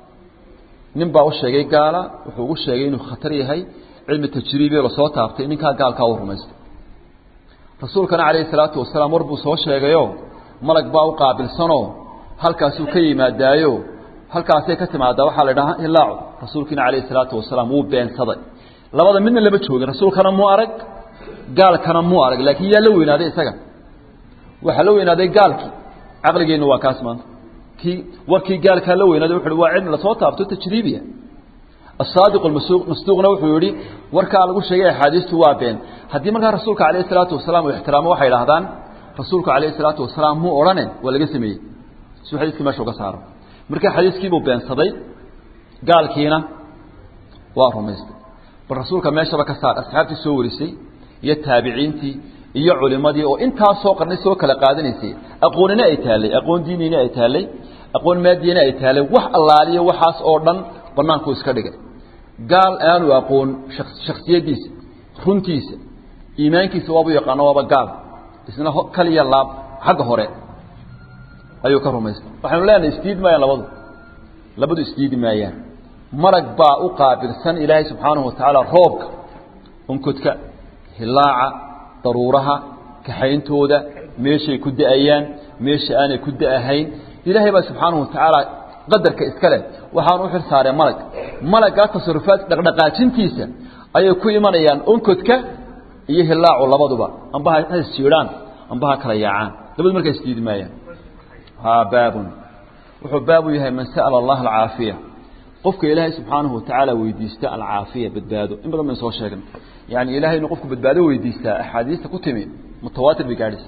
Speaker 1: nin baa u sheegay gaala wuxuu ugu sheegay inuu khatar yahay cilmi tajriibi la soo taabtay ninka gaalka uu rumaystay rasuulkana kaleey salaatu wasalaam warbuu soo sheegayo malag baa u qaabilsano halkaas uu ka yimaadaayo halkaas ay ka timaada waxa la dhahaa ilaacu rasuulkina kaleey salaatu wasalaam uu beensaday labada midna laba joogin rasuulkana muu arag gaalkana muu arag laakiin yaa la weynaaday isaga waxa la weynaaday gaalkii aqligeenu waa kaas maanta warkii gaalka la weynaaday wuxuu waa cilmi la soo taabto tajriibiya الصادق المصدوقنا wuxuu yiri warka lagu sheegay xadiistu waa been hadii marka rasuulka kaleey salaatu wasalaam uu ixtiraamo waxay yiraahdaan rasuulka kaleey salaatu wasalaam muu orane wala laga sameeyay soo xadiiskii ma soo saaro marka xadiiskii buu beensaday gaalkiina waa rumaystay bal rasuulka meeshaba ka saar asxaabtii soo warisay iyo taabiciintii iyo culimadii oo inta soo qarnay soo kala qaadanaysay aqoonina ay taalay aqoon diinina ay taalay aqoon maadiyina ay taalay wax allaaliyo waxaas oo dhan banaanku iska dhigay gaal aanu aqoon shakhsiyadiisa runtiisa iimaankiisa waa buu yaqaan waa gaal isna kaliya laab xagga hore ayuu ka rumaystay waxaanu leenahay istiid ma labadu istiid maayaan marag baa u qaabilsan ilaahay subxaanahu wa ta'ala roobka unkudka hilaaca daruuraha kaxayntooda meeshay ku da'ayaan meesha aanay ku da'ahayn ilaahay baa subxaanahu wa ta'ala qadarka iskale waxaan u xirsaarey malaga tasarrufaad dhaqdhaqaajintiisa ayay ku imanayaan unkudka iyo hilaacu labaduba amba ha isjiiraan amba ha kala yaacaan labadu markay isdiidmayaan baabun wuxuu baabu yahay man sa'ala Allah al-aafiya qofka ilaahay subxaanahu wa ta'ala weydiista al-aafiya badbaado in badan ma soo sheegan yani ilaahay inuu qofku badbaado weydiista ahadiista ku timi mutawaatir bigaadis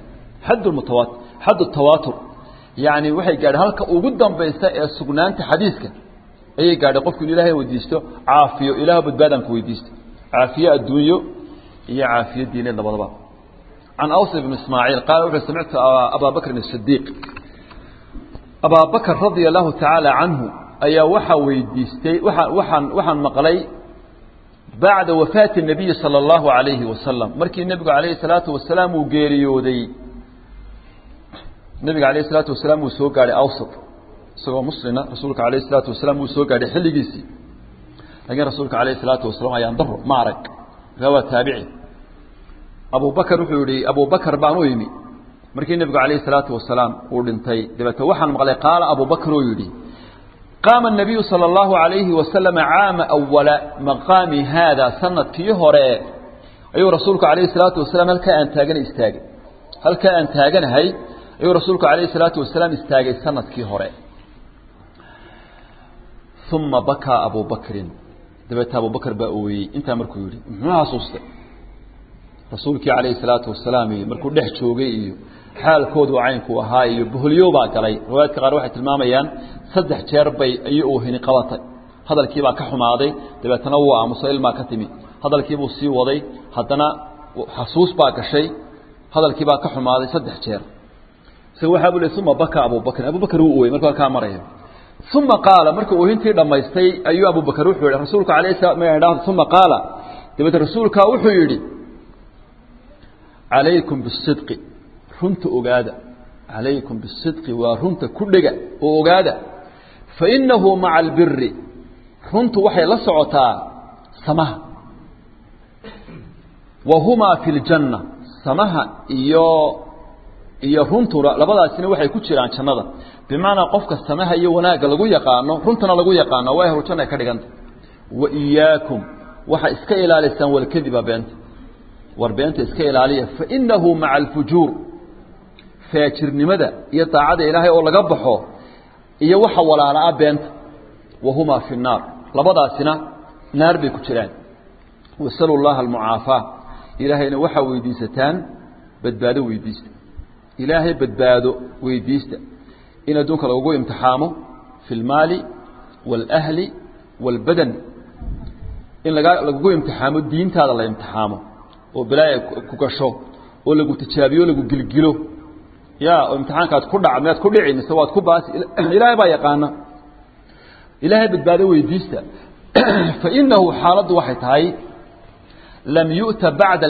Speaker 1: hadd tawatur يعني waxay gaar halka ugu dambaysta ee sugnaanta xadiiska أي قاعد يقف كل إلهي وديسته عافية إله بدبادن كويديسته عافية الدنيا هي عافية الدين الضباط عن أوس بن إسماعيل قال سمعت أبا بكر الصديق أبا بكر رضي الله تعالى عنه أي وحى ويديستي وحن مقلي بعد وفاة النبي صلى الله عليه وسلم مركي النبي عليه الصلاة والسلام وغيريودي النبي عليه الصلاة والسلام وسوق على أوسط سوى مسلمة رسولك عليه الصلاة والسلام وسوق على حل جيسي لكن رسولك عليه الصلاة والسلام ينضر معرك هو تابعي أبو بكر وحوري أبو بكر بانويمي مركي النبي عليه الصلاة والسلام ورنتي دبت وحن مقلي قال أبو بكر ويدي قام النبي صلى الله عليه وسلم عام أول مقام هذا سنة كيهوري أيها رسولك عليه الصلاة والسلام هل كان تاجن استاجن هل كان تاجن هاي أيها رسولك عليه الصلاة والسلام استاجن سنة كيهوري ثم بكى أبو بكر دبت أبو بكر بأوي أنت مركو يري ما صوصت رسولك عليه الصلاة والسلام مركو ده شوقي حال كود وعينك وهاي بهليو باقلي رواية قال واحد الماميان صدح جربي أيوه هني قلطي هذا الكيبا كحماضي دبت تنوع مسائل ما كتمي هذا الكيبو سي وضي حدنا حسوس باك شيء هذا الكيبا كحماضي صدح جر سوى حبل ثم بكى أبو بكر هو مركو كامرين ثم قال مركو هنتي لما يستي أيوه أبو بكر وحي رسولك عليه السلام ثم قال دبت رسولك وحي عليكم بالصدق رنت أجادة عليكم بالصدق ورنت كل أجادة فإنه مع البر رنت وحي لسعتا سمها وهما في الجنة سمها إيا رنت لبدا سنة وحي كتير عن شنطة بمعنى قفك السمها إيا وناق لغو يقانو رنتنا لغو يقانو ويهو تنا كريغانت وإياكم وحي اسكيل على السن والكذب بنت وربينت اسكيل عليه فإنه مع الفجور فاجرنimada iyo taacada ilaahay oo laga baxo iyo waxa walaala beent wahuma fi naar labadaasina naar bay ku jiraan wasallallahu almuaafa ilaahayna waxa weydiisataan badbaado weydiista ilaahay badbaado weydiista in adduunka lagu imtixaamo fil maali wal ahli wal badan in lagu imtixaamo diintaada la imtixaamo oo bilaay ku gasho oo lagu tijaabiyo lagu gilgilo يا امتحانك كدع ما كدعي مستواد كباس إلهي با يقانا إلهي بدباده ويديسته فإنه حالد واحد هاي لم يؤت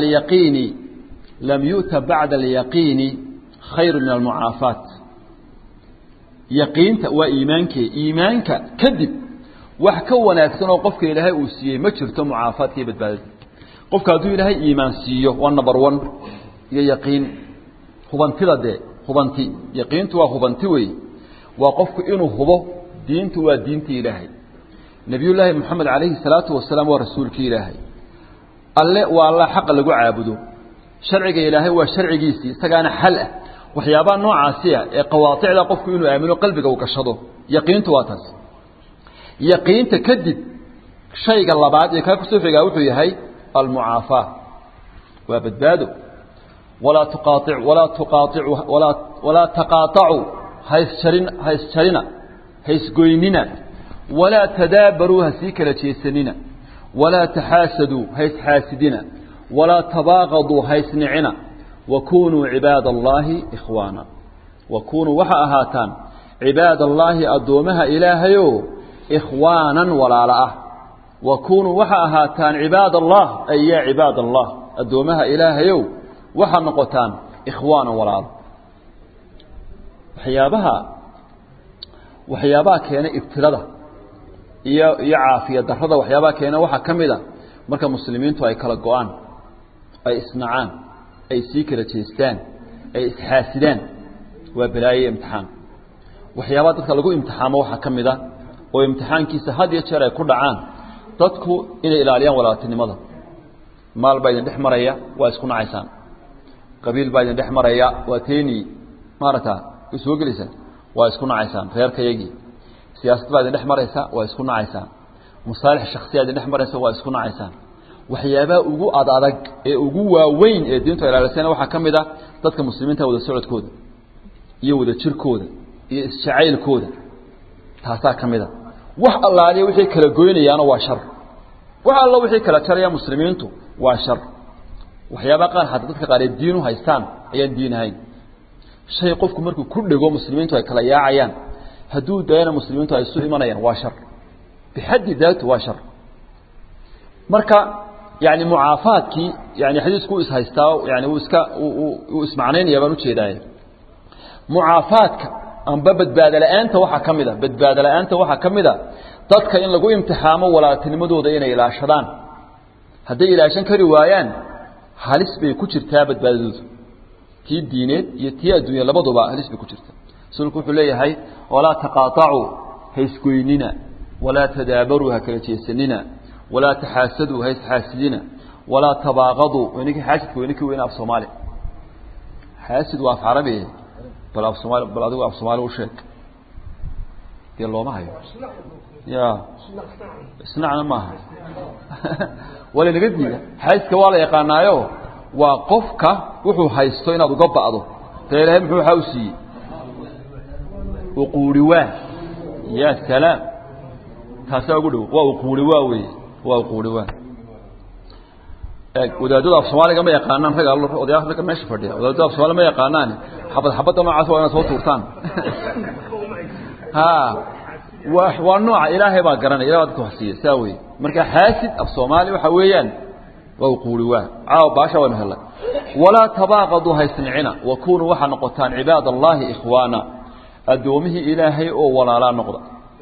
Speaker 1: بعد اليقين خير من المعافات يقين وإيمانك كذب وحكونا يكسنوا قفك إلهي أوسيه ما جرت معافات كي بدباده قفك هذو إلهي إيمان سيه والنبر ون يقين hubantida de hubanti yaqiintu waa hubanti way waa qofku inuu hubo diintu waa diinta ilaahay nabiyullaahi maxamed alayhi salaatu wasalaam waa rasuulkii ilaahay alle waa allah xaq lagu caabudo sharciga ilaahay waa sharcigiisii isagaana xal ah waxyaabaha noocaasi ah ee qawaaticda qofku inuu aamino qalbiga uu gashado yaqiintu waa taas yaqiinta kadib shayga labaad ee ka ku soo xigaa wuxuu yahay al-mu'afa waa badbaado ولا تقاطعوا هيسجويننا ولا تدابروا هسيكلا تشيسننا ولا تحاسدوا هيس حاسدنا ولا تباغضوا هيسنعنا وكونوا عباد الله إخوانا وكونوا وحأهاتان عباد الله أدومها إلهيو إخوانا ولا لأه وكونوا وحأهاتان عباد الله أي عباد الله أدومها إلهيو waxa noqotaan ikhwaan walaal waxyaabaha keena ibtilada iyo caafiya darrada waxyaabaha keena waxa kamida marka muslimiintu ay kala go'aan ay isnacaan ay sii kala jeestaan ay isxaasidaan waa balaaye imtixaan waxyaabaha dadka lagu imtixaamo waxa kamida oo imtixaankiisa had iyo jeer ay ku dhacaan dadku inay ilaaliyaan walaaltinimada maal baa idin dhex maraya waa isku nacaysaan qabiil baa idin dhex maraya waa teeni maarata isoo gelisa waa isku nacaysaan reerkayagii siyaasad baa idin dhex maraysa waa isku nacaysaan musaalix shakhsiyaad idin dhex maraysa waa isku nacaysaan waxyaabaha ugu adag ee ugu waaweyn ee diintu ilaalisana waxa kamida dadka muslimiinta wada socodkooda iyo wada jirkooda iyo isjacaylkooda taasaa kamida wax allaaliya wixii kala goynayaana waa shar wax alla wixii kala jaraya muslimiintu waa shar waxyaabaha qaar hadda dadka qaar diinu haystaan ayaan diin ahayn shay qofku markuu ku dhigo muslimiintu ay kala yaacayaan hadduu dayana muslimiintu ay isu imanayaan waa shar bixaddi daatu waa shar marka yani mucaafaadkii yani xadiisku is haystaa yani uu ismacnaynaya baan ujeedaaye mucaafaadka amba badbaado la'aanta waxaa ka mid a badbaado la'aanta waxaa ka mid a dadka in lagu imtixaamo walaatinimadooda inay ilaashadaan hadday ilaashan kari waayaan halis bay ku jirtaa badbaadadooda tii diineed iyo tii adduunya labaduba halis bay ku jirtaa rasuulku wuxuu leeyahay walaa taqaatacuu haysgoynina walaa tadaabaruu ha kala jeesanina walaa taxaasaduu ha isxaasidina walaa tabaaqaduu weyninkii xaasidka weyninkii weyna af soomaali xaasid waa af carabi bal af soomaali bal adigu af soomaali u sheeg dee looma hayo ya isnacna maaha wala naga diida xaasidka waa la yaqaanaayo waa qofka wuxuu haysto inaad uga ba'do dee ilaahay muxuu waxa u siiyey uquuri waa ya salaam taasaa ugu dhow waa uquuri waa weeye waa uquuri waa wadaadada af soomaaliga ma yaqaanaan rag odayaal rag meesha fadhiya wadaadada af soomaaliga ma yaqaanaan xabadda noocaas waa inaad soo tuurtaan ha waa nooca ilaahay baa garanaya ilaahay dadka wax siiya saa weeye marka xaasid af soomaali waxa weeyaan waa uquuri waa caaw baasha waa mahalla walaa tabaaqadu haysnicina wa kunu waxa noqotaan cibaad allahi ikhwaana adoomihii ilaahay oo walaalaa noqda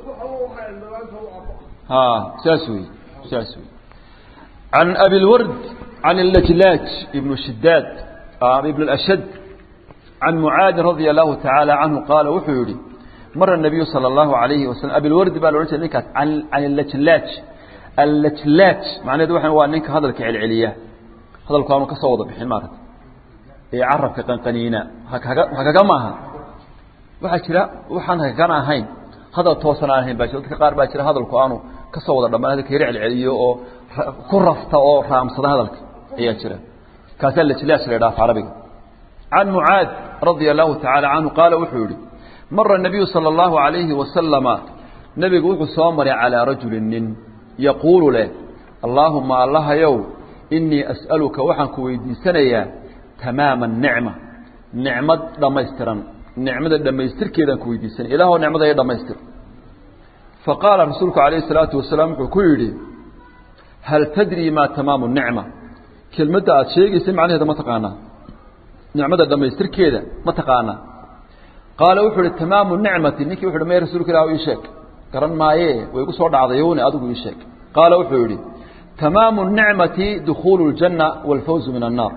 Speaker 1: ha saas weeye saas weeye عن أبي الورد عن اللجلاج ابن شداد ابن الأشد عن معاذ رضي الله تعالى عنه قال وحيري مر النبي صلى الله عليه وسلم أبي الورد بالورد عن اللجلاج اللجلاج معناه دوحنا هو أنك هذا الكعلية هذا القانون كصوض بحمارة يعرف كقنقنينا هكذا معها وحكرا وحن هكذا هين هذا توصل عليهم باشر كقار باشر هذا القانون كصوض لما هذا كيرع العلية أو كرفته أو رامصد هذا هي كذا كاسل لجلاج في عربي عن معاذ رضي الله تعالى عنه قال وحوري مر النبي صلى الله عليه وسلم نبي يقول صامر على رجل يقول له اللهم الله يوم إني أسألك وحنك ويدي سنيا تمام النعمة نعمة دميسترا نعمة دميستر كذا كويدي سنة إله نعمة دميستر فقال رسولك عليه الصلاة والسلام كويدي هل تدري ما تمام النعمة كلمة شيء يسمع عنها ما تقانا نعمة دميستر كذا ما تقانا قال وحول تمام النعمة إنك وحول ما رسولك له يشك قرن ما إيه ويقول صور عضيون أدو يشك قال وحولي تمام النعمة دخول الجنة والفوز من النار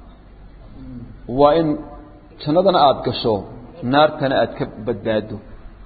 Speaker 1: وإن شندنا أتكشو نار تنا أتكب بداده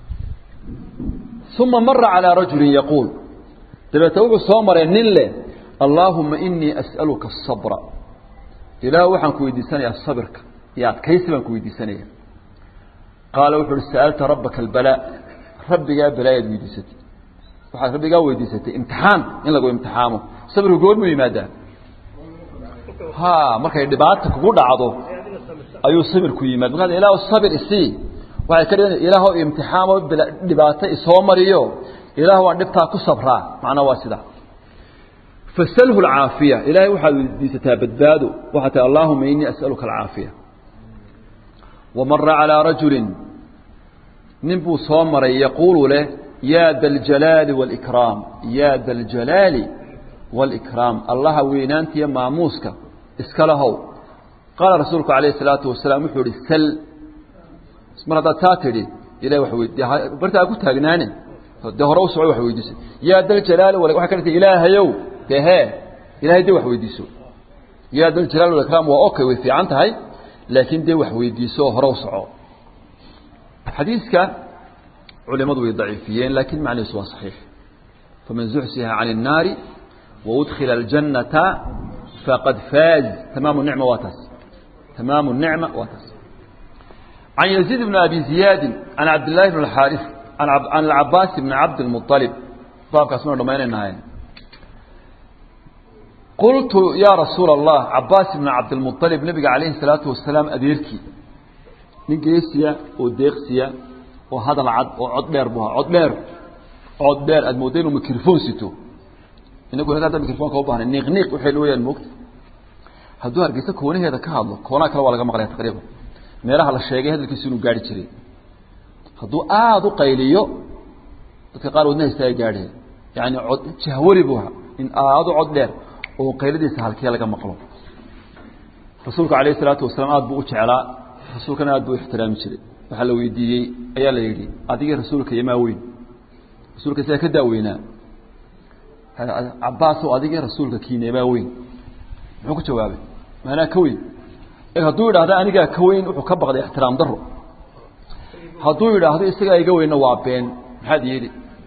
Speaker 1: ثم مر على رجل يقول تبتوه صامر النلة اللهم إني أسألك الصبر إله وحن كويدي سنة الصبرك يا كيس من كويدي سنة قال وحول سألت ربك البلاء ربي جاء بلاء ويدي ستي waxaa rabbiga weydiisatay imtixaan in lagu imtixaamo sabir goormu yimaada ha markay dhibaato kugu dhacdo ayuu sabir ku yimaad marka ilaahu sabir isi waxay ka dhigeen ilaahu imtixaamo dhibaato isoo mariyo ilaahu waan dhibtaa ku sabraa macna waa sida fasalhu alaafiya ilaahu waxa weydiisataa badbaado waxa ta allahumma inni as'aluka alaafiya wa marra ala rajulin ninbu soo maray yaqulu له يا ذا الجلال والإكرام يا ذا الجلال والإكرام الله وينانت يا ماموسك اسكله قال رسولك عليه الصلاة والسلام وحور السل اسم هذا تاتري إلى وحويد برتا أقول تاجناني ده روس وحويد يا ذا الجلال وحكرت إله يو ده إله ده وحويد يسوع يا ذا الجلال والإكرام وأوكي وفي عنت هاي لكن ده وحويد يسوع روس حديثك علماء ضعيفين لكن معنى سوى صحيح فمن زحزح عن النار وأدخل الجنة فقد فاز تمام النعمة واتس تمام النعمة واتس عن يزيد بن أبي زياد عن عبد الله بن الحارث عن العباس بن عبد المطلب طابق اسمه رمين النهاية قلت يا رسول الله عباس بن عبد المطلب نبي عليه الصلاة والسلام أديركي نجيسيا وديقسيا وهذا العد وعد دير بها عد دير cod dheer aad moodeen inuu microphone sito inagu hada microphone ka u baahan niiq waxay leeyeen moogta hadduu hargeysa koonaheeda ka hadlo koona kale waa laga maqlay taqriiban meelaha la sheegay hadalkiisu inuu gaari jiray hadduu aad u qayliyo dadka qaar wadnaha istaagay gaadheen yani cod jahwari buha in aad u cod dheer oo qayladiisa halkii laga maqlo rasuulka kaleey salaatu wasalaam aad buu u jeclaa rasuulkana aad buu ixtiraami jiray waxa la weydiiyay ayaa la yiri adiga rasuulka yamaa weyn rasuulka saa ka daaweynaa Abbaas oo adiga rasuulka kiineeba weyn muxuu ku jawaabay maana ka weyn hadduu yiraahdo aniga ka weyn wuxuu ka baqday ixtiraam daro hadduu yiraahdo isaga iga weyn waa been maxaad yiri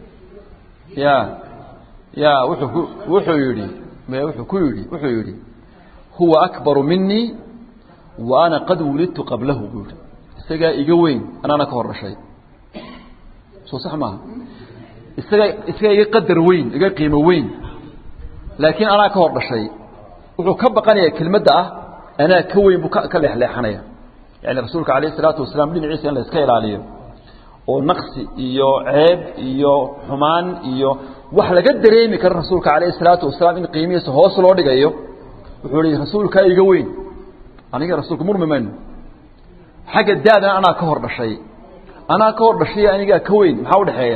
Speaker 1: ya wuxuu yiri huwa akbar minni wa ana qad wulidtu qablahu buuri isaga iga weyn anana ka horashay soo sax ma isaga iga qadar weyn iga qiimo weyn laakiin ana ka hordashay wuxuu ka baqanaya kelmadda ana ka weyn buu ka leexleexanaya yani rasuulka kaleey salaatu wasalaam dhinaciisa in la iska ilaaliyo oo naqsi iyo ceeb iyo xumaan iyo wax laga dareemi karo rasuulka kaleey salaatu wasalaam in qiimihiisa hoos loo dhigayo wuxuu leeyahay rasuulka iga weyn aniga rasuulku murmaman xaga daadana ana ka hordashay aniga ka weyn maxaa u dhaxeeya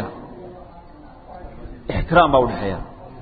Speaker 1: احترام بودحيا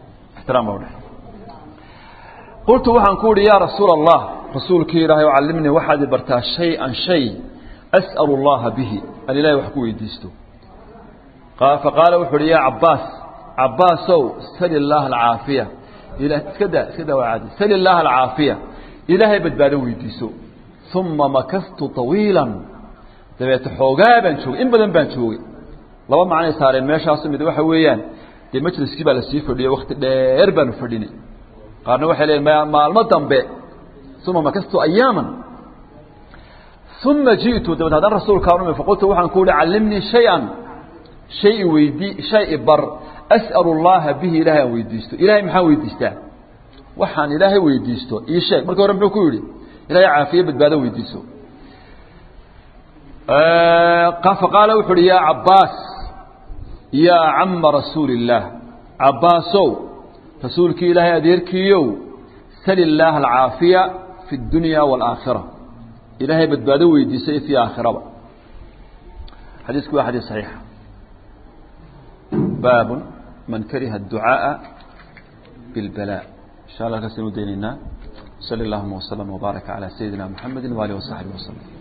Speaker 1: قلت وحن كوري يا رسول الله رسولك إلهي وعلمني واحد برتا شيء أسأل الله به قال لا يحكو يديستو فقال وحري يا عباس سل الله العافية كذا وعادي سل الله العافية إلهي بدبالو يديسو ثم مكثت طويلا تبعت حوغابا شو إن بدن بان شوي لو معنى صار ماشي عاصم دي waxa weeyaan de majliski baa la sii fadhiyo waqti dheer baan fadhinay qaarna waxa leeyahay maalmo dambe suma makastu ayaaman thumma jiitu dabada rasuulka oo faqultu waxaan ku callimni shay weydi shay bar as'alu Allah bihi ilaahay weydiisto ilaahay maxaa weydiistaa waxaan ilaahay weydiisto ii sheeg markii hore muxuu ku yiri ilaahay caafiye badbaado weydiiso فقال وحر يا عباس يا عم رسول الله عباسو رسولك إلهي أديركيو سل الله العافية في الدنيا والآخرة إلهي بدبادوي دي سي في آخرة حديثك واحد صحيح باب من كره الدعاء بالبلاء إن شاء الله كسنو ديننا صلى الله وسلم وبارك على سيدنا محمد وآله وصحبه وسلم